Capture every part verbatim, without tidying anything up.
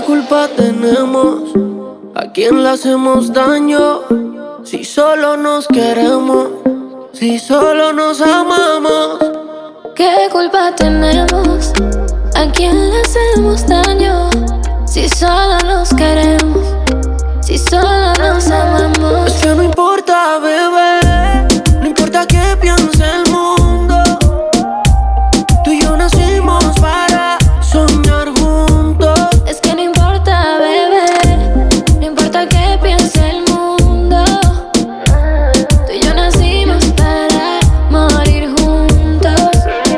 ¿Qué culpa tenemos? ¿A quién le hacemos daño? Si solo nos queremos, si solo nos amamos. ¿Qué culpa tenemos? ¿A quién le hacemos daño? Si solo nos queremos, si solo nos amamos. Es que no importa, bebé, no importa qué piense el mundo. Tú y yo nacimos para soñar juntos. Es que no importa, bebé, no importa qué piense el mundo. Tú y yo nacimos para morir juntos.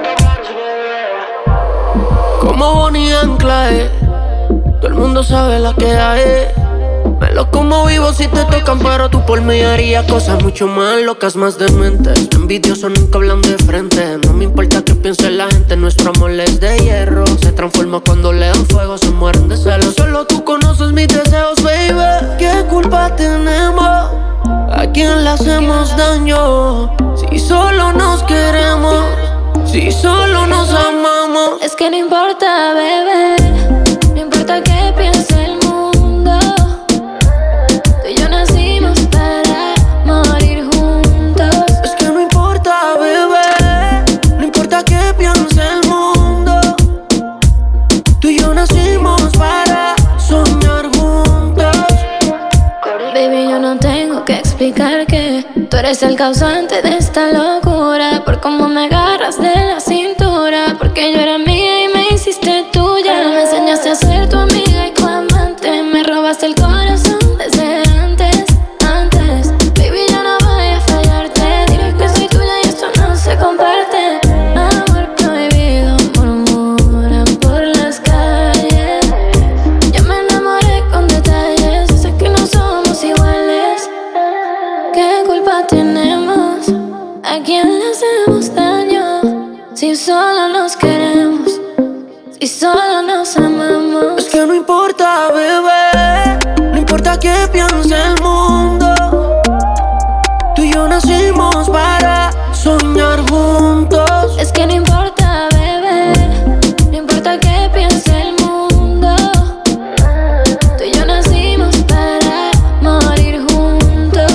Como Bonnie and Clyde, todo el mundo sabe la que hay. Me lo como vivo si te tocan, pero tú por mí harías cosas mucho más locas, más dementes. Envidiosos nunca hablan de frente. No me importa qué piense la gente, nuestro amor es de hierro. Se transforma cuando le dan fuego, se mueren de celos. Solo tú conoces mis deseos, baby. ¿Qué culpa tenemos? ¿A quién le hacemos daño? Si solo nos queremos, si solo nos amamos. Es que no importa, bebé, no importa qué piense el mundo. Tú y yo nacimos para morir juntos. Es que no importa, bebé, no importa qué piense el mundo. Tú y yo nacimos para soñar juntos. Baby, yo no tengo que explicar que tú eres el causante de esta locura. Por cómo me agarras de la cintura. Porque yo era mía y me hiciste tuya. Me enseñaste a ser tu amiga y tu amante. Me robaste el corazón desde antes, antes. Baby, yo no voy a fallarte. Dile que soy tuya y esto no se comparte. Amor prohibido murmuran por las calles. Yo me enamoré con detalles. Sé que no somos iguales. ¿Qué culpa tenemos? ¿A quién le hacemos daño? Si solo nos queremos, si solo nos amamos. Es que no importa, bebé, no importa qué piense el mundo. Tú y yo nacimos para soñar juntos. Es que no importa, bebé, no importa qué piense el mundo. Tú y yo nacimos para morir juntos.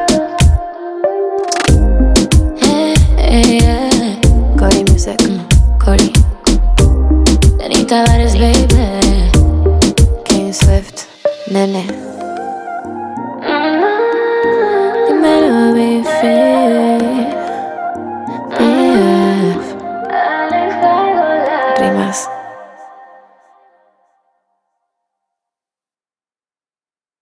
Eh, eh, eh. Cody Music, Cody. Danny Tavares, baby. King Swift, nene. Dímelo, baby. B F. Rimas.